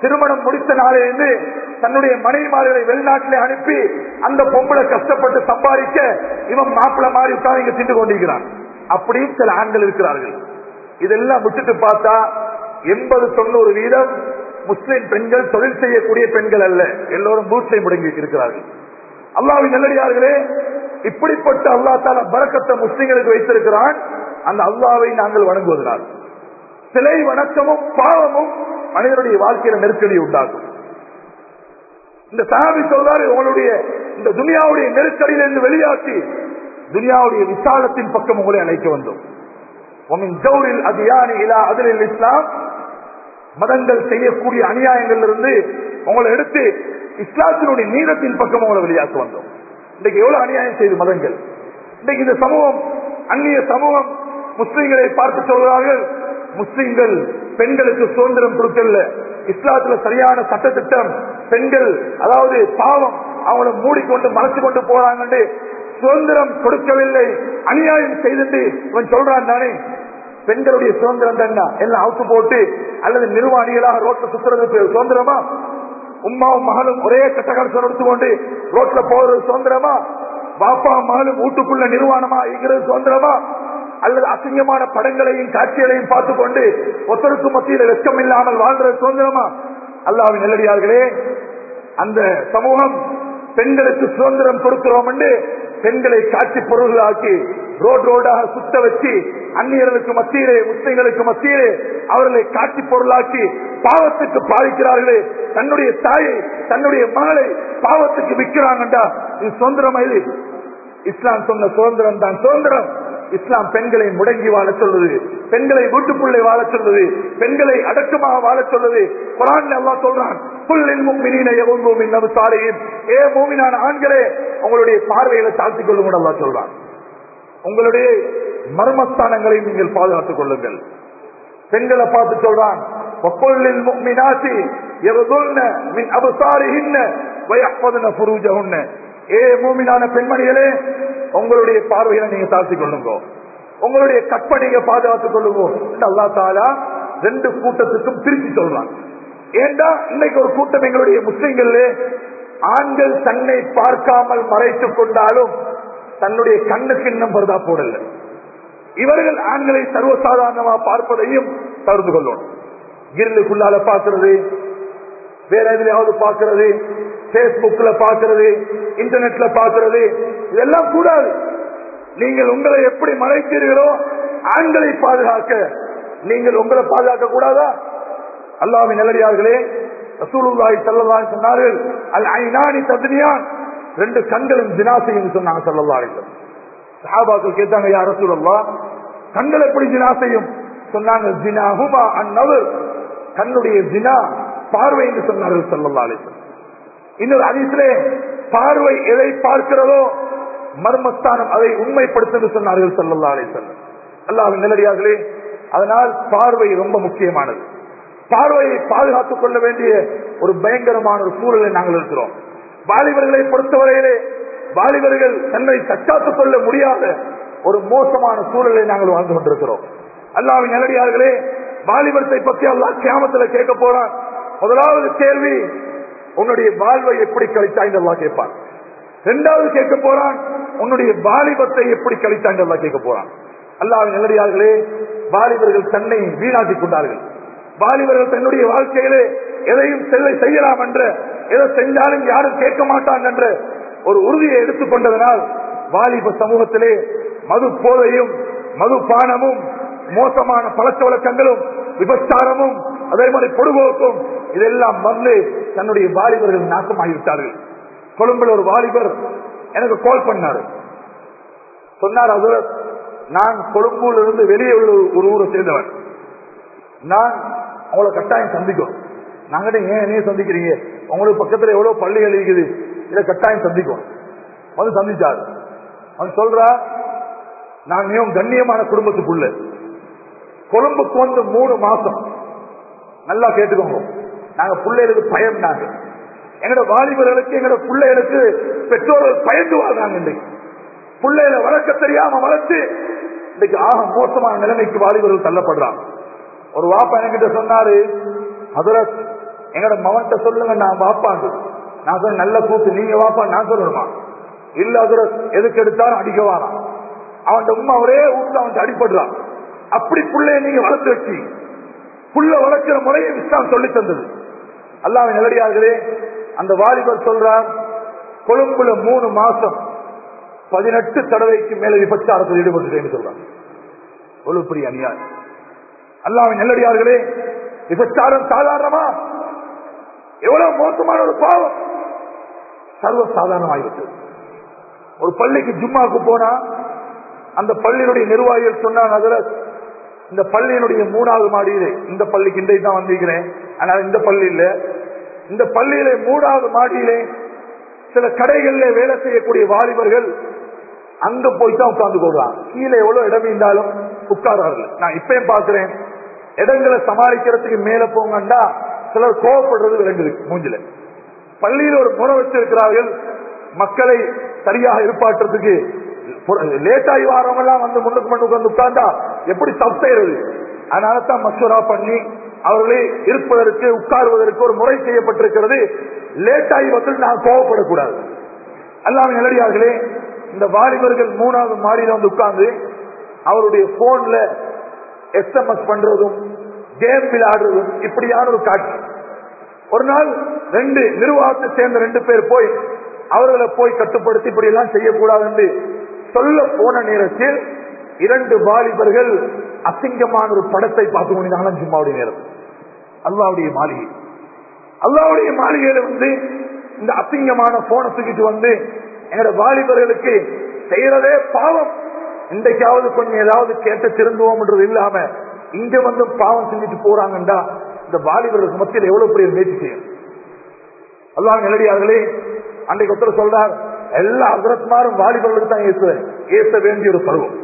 திருமணம் முடித்த நாளிலிருந்து தன்னுடைய மனைவிமார்களை வெளிநாட்டிலே அனுப்பி அந்த பொம்பளை கஷ்டப்பட்டு சம்பாதிக்க இவன் மாப்பிள்ள மாறி உட்கார்ந்து இங்க திண்டு கொண்டிருக்கிறான். அப்படியும் சில ஆண்கள் இருக்கிறார்கள். இதெல்லாம் விட்டுட்டு பார்த்தா 80-90% முஸ்லிம் பெண்கள் தொழில் செய்யக்கூடிய பெண்கள் அல்ல, எல்லோரும் பூசை முடங்கி இருக்கிறார்கள். அல்லாஹ்வின் நல்லடியார்களே, இப்படிப்பட்ட அல்லாஹ் தஆலா பரக்கத்தை முஸ்லிம்களுக்கு வைத்திருக்கிறான். அந்த அல்லாஹ்வை நாங்கள் வணங்குவதனால் சிலை வணக்கமும் பாவமும் மனிதனுடைய வாழ்க்கையில நெருக்கடி உண்டாகும். இந்த சஹாபி சொல்றாரு, உங்களுடைய இந்த துனியாவுடைய நெருக்கடியிலிருந்து வெளியாக்கி துனியாவுடைய விசாலத்தின் பக்கம் உங்களை அழைக்க வந்தோம். இஸ்லாம் மதங்கள் செய்யக்கூடிய அநியாயங்கள் இருந்து உங்களை எடுத்து இஸ்லாத்தினுடைய நீளத்தின் பக்கம் உங்களை வெளியாக்க வந்தோம். இன்னைக்கு எவ்வளவு அநியாயம் செய்து மதங்கள். இன்னைக்கு இந்த சமூகம், அந்நிய சமூகம் முஸ்லிம்களை பார்த்து சொல்கிறார்கள், முஸ்லிம்கள் பெண்களுக்கு சுதந்திரம் கொடுக்கல, இஸ்லாத்துல சரியான சட்டத்திட்டம், பெண்கள் அதாவது பாவம் அவங்களை மூடிக்கொண்டு மறைச்சு கொண்டு போறாங்க, சுதந்திரம் கொடுக்கவில்லை, அநியாயம் செய்துட்டு இவன் சொல்றான் தானே. பெண்களுடைய சுதந்திரம் தானே எல்லாம் அவுத்து போட்டு அல்லது நிர்வாணிகளாக ரோட்ல சுத்துறதுக்கு சுதந்திரமா? உம்மாவும் மகளும் ஒரே கட்டகாட்சி எடுத்துக்கொண்டு ரோட்ல போறது சுதந்திரமா? பாப்பா மகளும் வீட்டுக்குள்ள நிர்வாணமா இருக்கிறது சுதந்திரமா? அல்லது அசிங்கமான படங்களையும் காட்சிகளையும் பார்த்து கொண்டு ஒருத்தருக்கு மத்தியில் வெட்கம் இல்லாமல் வாழ்றது சுதந்திரமா? அல்லாஹ்வின் நல்லடியார்களே, அந்த சமூகம் பெண்களுக்கு சுதந்திரம் கொடுக்கிறோம் என்று பெண்களை காட்சி பொருள்களாக்கி ரோடாக சுத்த வச்சு அந்நியர்களுக்கு மத்தியிலே முஸ்லிம்களுக்கு மத்தியிலே அவர்களை காட்சி பொருளாக்கி பாவத்துக்கு பாதிக்கிறார்களே. தன்னுடைய தாயை தன்னுடைய மகளை பாவத்துக்கு விற்கிறாங்கண்டா இது சுதந்திரம்? இது இஸ்லாம் சொன்ன சுதந்திரம் தான் சுதந்திரம். இஸ்லாம் பெண்களை முடங்கி வாழ சொல்லுது, பெண்களை வீட்டுக்குள்ளே வாழ சொல்லுது, பெண்களை அடக்கமாக வாழ சொல்லுது. குர்ஆன்ல அல்லாஹ் சொல்றான், குல்லில் முஃமினீன யகுது மின் அப்சாரிஹிம், ஏ மூமினான ஆண்களே உங்களுடைய பார்வைகளை தாழ்த்திக் கொள்ளுங்கள். அல்லாஹ் சொல்றான், உங்களுடைய மர்மஸ்தானங்களை நீங்கள் பாதுகாத்துக் கொள்ளுங்கள். பெண்களை பார்த்து சொல்றான், வகுல்லில் முஃமினாத்தி யகுதுன மின் அப்சாரிஹின்ன வயஹ்ஃபதுன ஃபுரூஜஹுன்ன, ஏ மூமினான பெண்மணிகளே உங்களுடைய பார்வையை நீங்க தாழ்த்திக் கொள்ளுங்க, உங்களுடைய கற்பனையை பாதுகாத்துக் கொள்ளுங்க. அல்லாஹ் தஆலா ரெண்டு கூட்டத்துக்கும் பிரிச்சு சொல்றான். ஏண்டா இன்னைக்கு ஒரு கூட்டம் எங்களுடைய முஸ்லிம்கள், ஆண்கள் தன்னை பார்க்காமல் மறைத்துக் கொண்டாலும் தன்னுடைய கண்ணுக்கு இன்னும் பர்தா போடல. இவர்கள் ஆண்களை சர்வசாதாரணமா பார்ப்பதையும் தவிர்த்து கொள்ளணும். கிரிலுக்குள்ளால பார்க்கிறது, வேற எதுலையாவது பார்க்கிறது, பேஸ்புக்ல பார்க்கிறது, இன்டர்நெட்ல பார்க்கிறது, இதெல்லாம் கூடாது. நீங்கள் உங்களை எப்படி மறைக்கிறீர்களோ ஆண்களை பாதுகாக்க நீங்கள் உங்களை பாதுகாக்க கூடாதா? அல்லாஹ்வின் நல்லடியார்களே, ரசூலுல்லாஹி ஸல்லல்லாஹு அலைஹி சொன்னார்கள், அல் ஐனானி தத்னியான், ரெண்டு கண்களும் ஜினா செய்யும் சொன்னாங்க ஸல்லல்லாஹு அலைஹி வஸல்லம். சஹாபாக்கள் கேட்டாங்க, யா ரசூலல்லாஹ் கண்கள் எப்படி ஜினா செய்யும்? சொன்னாங்க, ஜினாஹுமா அன்-நظر, கண்ணுடைய ஜினா பார்வை என்று சொன்னார்கள் ஸல்லல்லாஹு அலைஹி வஸல்லம். இன்னொரு ஹதீஸிலே பார்வை எதை பார்க்கிறதோ மர்மஸ்தானம் அதை உண்மைப்படுத்த சொன்னார்கள் ஸல்லல்லாஹு அலைஹி வஸல்லம். அல்லாஹ்வின் நல்லடியார்களே, அதனால் பார்வை ரொம்ப முக்கியமானது. பார்வையை பாதுகாத்துக் கொள்ள வேண்டிய ஒரு பயங்கரமான ஒரு சூழலை நாங்கள் இருக்கிறோம். வாலிபர்களை பொறுத்தவரையிலே வாலிபர்கள் தன்னை தற்காத்துக் கொள்ள முடியாத ஒரு மோசமான சூழலை நாங்கள் வாழ்ந்து கொண்டிருக்கிறோம். அல்லாஹ்வின் நல்லடியார்களே, வாலிபத்தை பற்றி அல்லாஹ் கியாமத்துல கேட்க போறான். முதலாவது கேள்வி, உன்னுடைய வாழ்வை எப்படி கழித்தாய் அல்லாஹ் கேட்பான். இரண்டாவது கேட்க போறான், உன்னுடைய வாலிபத்தை எப்படி கழித்தாய் அல்லாஹ் கேட்க போறான். அல்லாஹ்வின் நல்லடியார்களே, வாலிபர்கள் தன்னை வீணாக்கிக் கொண்டார்கள். வாலிபர்கள் தன்னுடைய வாழ்க்கையிலே எதையும் செய்யலாம் என்ற, எதை செஞ்சாலும் யாரும் கேட்க மாட்டாங்க என்ற ஒரு உறுதியை எடுத்துக்கொண்டதனால் வாலிப சமூகத்திலே மது போதையும் மது பானமும் மோசமான பழக்க வழக்கங்களும் விபச்சாரமும் அதே மாதிரி பொடுபோக்கும் இதெல்லாம் வந்து தன்னுடைய வாலிபர்கள் நாசமாகிவிட்டார்கள். கொழும்புல ஒரு வாலிபர் எனக்கு கால் பண்ணாரு. சொன்னார், அது நான் கொழும்புல இருந்து வெளியே உள்ள ஒரு ஊரை சேர்ந்தவன், நான் அவங்கள கட்டாயம் சந்திக்கும். நாங்க ஏன் என்னைய சந்திக்கிறீங்க, உங்களுக்கு பக்கத்துல எவ்வளவு பள்ளிகள் இருக்குது, இதை கட்டாயம் சந்திக்கும். வந்து சந்திச்சாரு. அவன் சொல்றா, நான் மிகவும் கண்ணியமான குடும்பத்துக்குள்ள கொழும்புக்கு வந்து 3 மாசம். நல்லா கேட்டுக்கோங்க, நாங்க பிள்ளைகளுக்கு பயம், நாங்க எங்களோட வாலிபர்களுக்கு எங்களோட பிள்ளைகளுக்கு பெற்றோர்கள் பயந்து வாழ்றாங்க. இன்னைக்கு பிள்ளைகளை வளர்க்க தெரியாம வளர்த்து இன்னைக்கு ஆக மோசமான நிலைமைக்கு வாலிபர்கள் தள்ளப்படுறாங்க. ஒரு வாப்பா என்கிட்ட சொன்னாரு, ஹதரத் எங்கட மவன்கிட்ட சொல்லுங்க நான் வாப்பாண்டு. நான் சொல்ல நல்ல கூத்து, நீங்க வாப்பா நான் சொல்லணுமா? இல்ல அதுல எதுக்கு எடுத்தாலும் அடிக்க வாரான். அவன் உண்மை ஒரே ஊட்டு அவன் அடிபடுறான். அப்படி புள்ளைய நீங்க வளர்த்து வச்சு புள்ள வளர்க்கிற முறையை இஸ்லாம் சொல்லி தந்தது. அல்லாஹ்வின் நல்லடியார்களே, அந்த வாலிபர் சொல்றார், கொழும்புல 3 மாசம் 18 தடவைக்கு மேல விபச்சாரத்தில் ஈடுபட்டு சொல்றார். எவ்வளவு பெரிய அநியாயம். அல்லாஹ்வின் நல்லடியார்களே, விபச்சாரம் சாதாரணமா? எவ்வளவு மோசமான ஒரு பாவம், சர்வ சாதாரணமாகிவிட்டது. ஒரு பள்ளிக்கு ஜும்மாக்கு போனா அந்த பள்ளியினுடைய நிர்வாகிகள் சொன்னாங்க, அதுல இந்த பள்ளியினுடைய 3வது மாடியிலே, இந்த பள்ளிக்கு இன்றைக்கு தான் வந்திருக்கிறேன், ஆனால் இந்த பள்ளி இல்ல, இந்த பள்ளியிலே 3வது மாடியிலே சில கடைகளிலே வேலை செய்யக்கூடிய வாலிபர்கள் அங்க போய்தான் உட்கார்ந்து கொள்றாங்க. கீழே எவ்வளவு இடம் இருந்தாலும் உட்கார்றார்கள். நான் இப்பயும் பார்க்கிறேன், இடங்களை சமாளிக்கிறதுக்கு மேல போங்கண்டா சிலர் கோவப்படுறது விளங்குது மூஞ்சில. பள்ளியில் ஒரு முறை வச்சிருக்கிறார்கள், மக்களை சரியாக இருப்பாட்டுறதுக்கு. லேட்டாகி வாரமெல்லாம் வந்து முன்னுக்கு முன்னுக்கு வந்து உட்கார்ந்தா எப்படி தப்பு செய்யறது? அதனால தான் மசூரா பண்ணி அவர்களை இருப்பதற்கு உட்காருவதற்கு ஒரு முறை செய்யப்பட்டிருக்கிறது. லேட்டாகி வந்து நான் கோவப்படக்கூடாது. அல்லாஹ்வின் நல்லடியார்களே, இந்த வாலிபர்கள் 3வது மாடியில வந்து உட்கார்ந்து அவருடைய போன்ல SMS பண்றதும் கேம் விளையாடுறதும் இப்படியான ஒரு காட்சி. ஒரு நாள் 2 நிர்வாகத்தை சேர்ந்த 2 பேர் போய் அவர்களை போய் கட்டுப்படுத்தி இப்படி எல்லாம் செய்யக்கூடாது என்று சொல்ல போன நேரத்தில் 2 வாலிபர்கள் அசிங்கமான ஒரு படத்தை பார்த்து கொண்டாங்க. ஜும்மாவுடைய நேரம், அல்லாஹ்வுடைய மாளிகை, அல்லாஹ்வுடைய மாளிகையில வந்து இந்த அசிங்கமான போனை தூக்கிட்டு வந்து எங்களோட வாலிபர்களுக்கு செய்யறதே பாவம், இன்றைக்காவது கொஞ்சம் ஏதாவது கேட்டு திருந்துவோம்ன்றது இல்லாம இங்க வந்து பாவம் செஞ்சுட்டு போறாங்கண்டா இந்த வாலிபர்களுக்கு மத்தியில் எவ்வளவு பெரிய முயற்சி செய்யும். அல்லாஹ் நல்லடியார்களே, அன்றைக்கு ஒருத்தர் சொல்றார், எல்லா ஹஜ்ரத்மாரும் வாலிபர்களுக்கு தான் ஏற்ற வேண்டிய ஒரு பருவம்,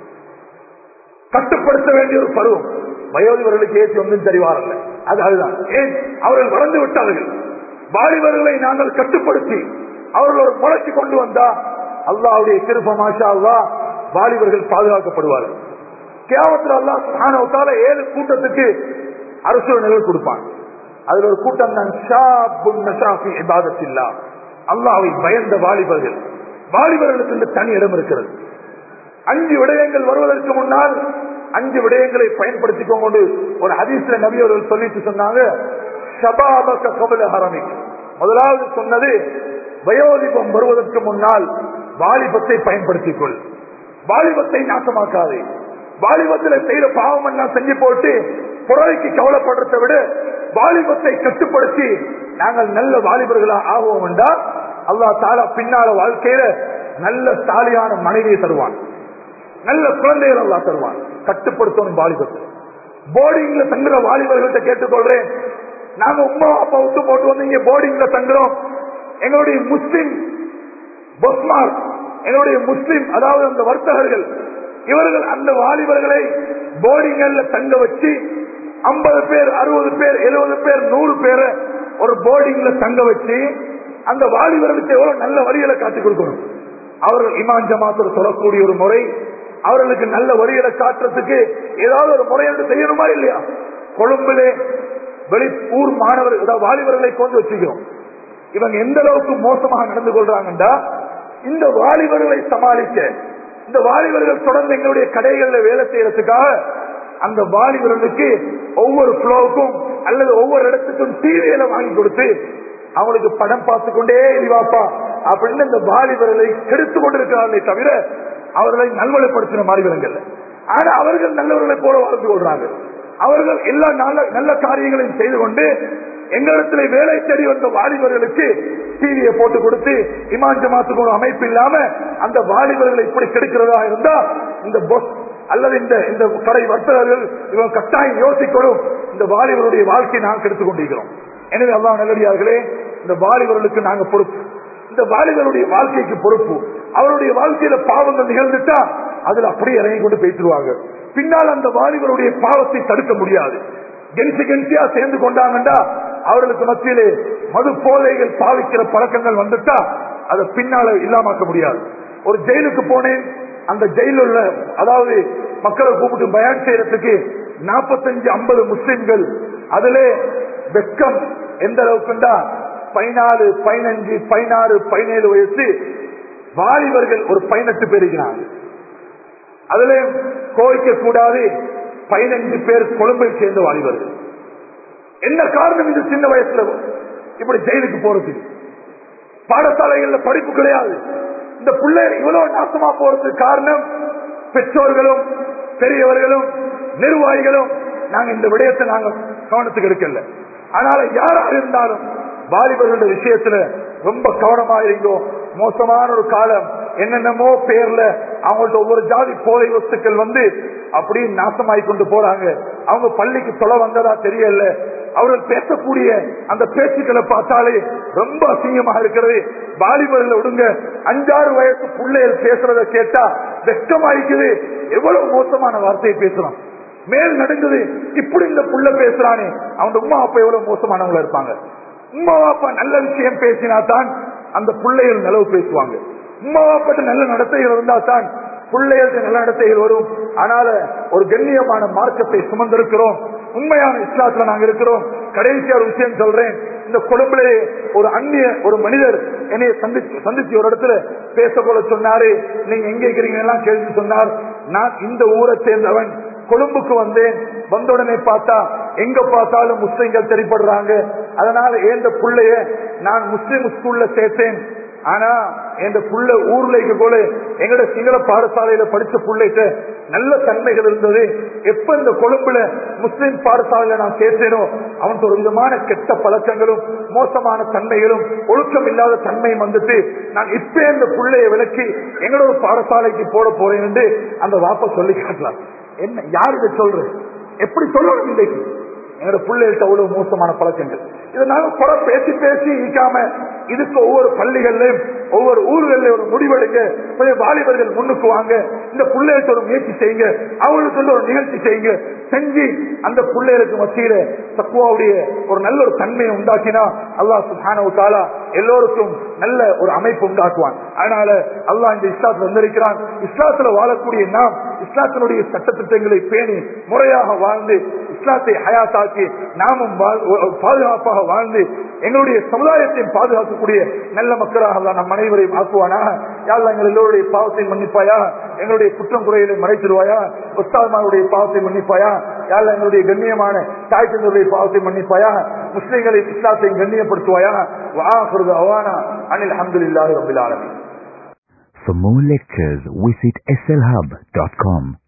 கட்டுப்படுத்த வேண்டிய ஒரு பருவம். வயோதிபர்களுக்கு ஏற்றி ஒன்றும் தெரிவாரல்ல. அதுதான் ஏன் அவர்கள் வளர்ந்து விட்டார்கள். வாலிபர்களை நாங்கள் கட்டுப்படுத்தி அவர்கள் ஒரு முளைக்கு கொண்டு வந்தா அல்லாஹ்வுடைய கிருபை, மாஷா அல்லாஹ், வாலிபர்கள் பாதுகாக்கப்படுவார்கள். கியாமத்தில் அல்லாஹ் சுப்ஹானஹு வ தஆலா 7 கூட்டத்துக்கு அரசு நிழல் கொடுப்பான். அதுல ஒரு கூட்டம் தான் ஷாபுன் நஷா ஃபீ இபாதத்தில்லாஹ், அல்லாஹ்வை பயந்த வாலிபர்கள். வாலிபர்களுக்கு இந்த தனி இடம் இருக்கிறது. 5 விடயங்கள் வருவதற்கு முன்னால் 5 விடயங்களை பயன்படுத்திக்கொண்டு ஒரு ஹதீஸ்ல நபி அவர்கள் சொல்லிட்டு சொன்னாங்க, ஷபாபக கப்ல ஹரமிக். முதலாவது சொன்னது, வயோதிபம் வருவதற்கு முன்னால் வாலிபத்தை பயன்படுத்திக் கொள், வாலிபத்தை நாசமாக்காதே. வாலிபத்தில் செய்யற பாவம் எல்லாம் செஞ்சு போட்டு புறவைக்கு கவலைப்படுறதை விட வாலிபத்தை கட்டுப்படுத்தி நாங்கள் நல்ல வாலிபர்களா ஆகுவோம் என்றால் அல்லாஹ் தஆலா பின்னால வாழ்க்கையில நல்ல சாலியான மனைவியை தருவான், நல்ல குழந்தைகள் அல்லாஹ் தருவான். கட்டுப்படுத்தணும் வாலிபத்தை. போர்டிங்ல தங்குற வாலிபர்கள்ட்ட கேட்டுக்கொள்றேன், நாங்க உமா அப்பா விட்டு போட்டு வந்து இங்க போர்டிங்ல தங்குறோம். எங்களுடைய முஸ்லிம் பொஸ்மார், எங்களுடைய முஸ்லிம் அதாவது அந்த வர்த்தகர்கள், இவர்கள் அந்த வாலிபர்களை போர்டிங்கல்ல தங்க வச்சு 50 பேர் 60 பேர் 70 பேர் 100 பேரை ஒரு போர்டிங்ல தங்க வச்சு அந்த வாலிபர்களுக்கு எவ்வளவு நல்ல வழிகளை காட்டிக் கொடுக்கணும். அவர்கள் இமாம் ஜமாத்துல சொல்லக்கூடிய ஒரு முறை, அவர்களுக்கு நல்ல வழிகளை காட்டுறதுக்கு ஏதாவது ஒரு முறை என்று செய்யணுமா இல்லையா? கொழும்பிலே வெளி ஊர் மாணவர்கள் வாலிபர்களை கொண்டு வச்சுக்கிறோம். இவங்க எந்த அளவுக்கு மோசமாக நடந்து கொள்றாங்கன்றா, இந்த வாலிபர்களை சமாளிக்க இந்த வாலிபர்கள் தொடர்ந்து எங்களுடைய கடைகளில் வேலை செய்யறதுக்காக அந்த வாலிபர்களுக்கு ஒவ்வொரு ஃப்ளோவுக்கும் அல்லது ஒவ்வொரு இடத்துக்கும் டிவியில வாங்கி கொடுத்து அவங்களுக்கு படம் பார்த்து கொண்டே இருவாப்பா அப்படின்னு இந்த வாலிபர்களை கெடுத்து கொண்டிருக்கிறார்களே தவிர அவர்களை நல்வழிப்படுத்தின வாலிபர்கள். ஆனா அவர்கள் நல்லவர்களை போல வாழ்ந்து கொள்றாங்க. அவர்கள் எல்லா நல்ல காரியங்களையும் செய்து கொண்டு எங்களிடத்துல வேலை தேடி வந்த வாலிபர்களுக்கு டிவியை போட்டு கொடுத்து இமாம் ஜமாத்துக்கு ஒரு அமைப்பு இல்லாம அந்த வாலிபர்களை இப்படி கெடுக்கிறதா இருந்தா இந்த பொஸ் அல்லது இந்த கடை வர்த்தகர்கள் இவங்க கட்டாயம் யோசிக்கணும், இந்த வாலிபருடைய வாழ்க்கையை நாங்கள் கெடுத்துக் கொண்டிருக்கிறோம். எனவே அல்லாஹ் நல்லடியார்களே, இந்த வாலிபர்களுக்கு நாங்க பொறுப்பு, இந்த வாலிபருடைய வாழ்க்கைக்கு பொறுப்பு. அவருடைய வாழ்க்கையில பாவங்கள் நிகழ்ந்துட்டா அதுல அப்படியே இறங்கி கொண்டு பேசிடுவாங்க. பின்னால் அந்த வாலிபருடைய பாவத்தை தடுக்க முடியாது. கென்சியா சேர்ந்து கொண்டாங்கண்டா அவர்களுக்கு மத்தியிலே மது போதைகள் பாவிக்கிற பழக்கங்கள் வந்துட்டா அதை பின்னால இல்லாமக்க முடியாது. ஒரு ஜெயிலுக்கு போனேன், அந்த ஜெயில உள்ள அதாவது மக்களை கூப்பிட்டு பயான் செய்யறதுக்கு 45-50 முஸ்லிம்கள், அதிலே வெக்கம் எந்த அளவுக்குண்டா 14, 15, 16, 17 வயசு வாலிபர்கள் ஒரு 18 பேர் இருக்கிறாங்க. அதுல கோவிக்க கூடாது 15 பேர் கொழும்பை சேர்ந்த வாலிபர்கள். என்ன காரணம்? இந்த சின்ன வயசுல இப்படி ஜெயிலுக்கு போறது, பாடசாலைகள்ல படிப்பு கிடையாது. இந்த பிள்ளைகள் இவ்வளவு நாசமா போறதுக்கு காரணம் பெற்றோர்களும் பெரியவர்களும் நிர்வாகிகளும். நாங்க இந்த விடயத்தை நாங்க கவனத்துக்கு எடுக்கல. அதனால யாராக இருந்தாலும் வாலிபர்களுடைய விஷயத்துல ரொம்ப கவனமா இருந்தோம். மோசமான ஒரு காலம், என்னென்னமோ பேர்ல அவங்கள்ட்ட ஒவ்வொரு ஜாதி போதை வஸ்துக்கள் வந்து அப்படி நாசமாய் கொண்டு போறாங்க. அவங்க பள்ளிக்கு தொலை வந்ததா தெரியல. அவர்கள் பேசக்கூடிய அந்த பேச்சுக்களை பார்த்தாலே ரொம்ப அசிங்கமாக இருக்கிறது. வாலிபர்கள் விடுங்க, 5-6 வயசு பிள்ளைகள் பேசுறத கேட்டா வெட்கமாயிக்குது. எவ்வளவு மோசமான வார்த்தையை பேசுறான், மேல் நடுங்குது. இப்படி இந்த புள்ள பேசுறானே, அவங்க உமா அப்பா எவ்வளவு மோசமானவங்களா இருப்பாங்க. உமா அப்பா நல்ல விஷயம் பேசினா தான் அந்த பிள்ளைகள் நலவு பேசுவாங்க. உமா அப்பா நல்ல நடத்தைகள் இருந்தா தான் பிள்ளைகளுக்கு நல்ல நடத்தைகள் வரும். அதனால ஒரு கண்ணியமான மார்க்கத்தை சுமந்திருக்கிறோம், உண்மையான இஸ்லாத்துல நாங்க இருக்கிறோம். கடைசியா ஒரு விஷயம் சொல்றேன். இந்த கொழும்புலே ஒரு அந்நிய ஒரு மனிதர் என்னைய சந்திச்சு ஒரு இடத்துல பேச போல சொன்னாரு. நீங்க எங்க இருக்கிறீங்க எல்லாம் கேள்வி சொன்னார். நான் இந்த ஊரை சேர்ந்தவன், கொழும்புக்கு வந்தேன். வந்த உடனே பார்த்தா எங்க பார்த்தாலும் முஸ்லிம்கள் தெரிப்படுறாங்க. அதனால எந்த புள்ளைய நான் முஸ்லிம் ஸ்கூல்ல சேர்த்தேன். ஆனா எந்த புள்ள ஊர்ல போல எங்கட சிங்கள பாடசாலையில படிச்ச புள்ளைகிட்ட நல்ல தன்மைகள் இருந்தது. எப்ப இந்த கொழும்புல முஸ்லிம் பாடசாலையில நான் சேர்த்தேனோ அவனுக்கு ஒரு விதமான கெட்ட பழக்கங்களும் மோசமான தன்மைகளும் ஒழுக்கம் இல்லாத தன்மையும் வந்துட்டு, நான் இப்ப இந்த புள்ளைய விலக்கி எங்களோட பாடசாலைக்கு போட போறேன் என்று அந்த வாப்ப சொல்லி காட்டலாம். என்ன யாருக்கு சொல்ற, எப்படி சொல்லணும்? இன்றைக்கு எங்களோட பிள்ளைகிட்ட அவ்வளவு மோசமான பழக்கங்கள். இதை நாங்க குறை பேசி பேசி ஈக்காம இதுக்கு ஒவ்வொரு பள்ளிகள்லயும் ஒவ்வொரு ஊர்களில் ஒரு முடிவெடுங்க. கொஞ்சம் வாலிபர்கள் முன்னுக்கு வாங்க, இந்த பிள்ளைகளுக்கு ஒரு முயற்சி செய்யுங்க, அவங்களுக்கு ஒரு நிகழ்ச்சி செய்யுங்க. செஞ்சு அந்த பிள்ளைகளுக்கு மத்தியில தக்குவாவுடைய ஒரு நல்ல ஒரு தன்மையை உண்டாக்கினா அல்லாஹ் சுப்ஹானஹு வ தஆலா எல்லோருக்கும் நல்ல ஒரு அமைப்பு உண்டாக்குவான். அதனால அல்லாஹ் இந்த இஸ்லாத்துல வந்திருக்கிறான். இஸ்லாத்துல வாழக்கூடிய நாம் இஸ்லாத்தினுடைய சட்டத்திட்டங்களை பேணி முறையாக வாழ்ந்து இஸ்லாத்தை ஹயாத்தாக்கி நாமும் பாதுகாப்பாக வாழ்ந்து எங்களுடைய சமுதாயத்தையும் பாதுகாக்கக்கூடிய நல்ல மக்களாக நம் அனைவரையும் ஆக்குவானாக. யா அல்லாஹ் எங்கள் எல்லோருடைய பாவத்தை மன்னிப்பாயா, எங்களுடைய குற்றம் குறைகளை மறைத்திடுவாயா, உஸ்தாத்மாருடைய பாவத்தை மன்னிப்பாயா. யா அல்லாஹ் எங்களுடைய கண்ணியமான தாய் தந்தையுடைய பாவத்தை மன்னிப்பாயா, முஸ்லிம்களின் இஸ்லாத்தையும் கண்ணியப்படுத்துவாயா. வ ஆகிரு தஅவானா அனில் ஹம்துலில்லாஹி ரப்பில் ஆலமீன். For more lectures, visit slhub.com.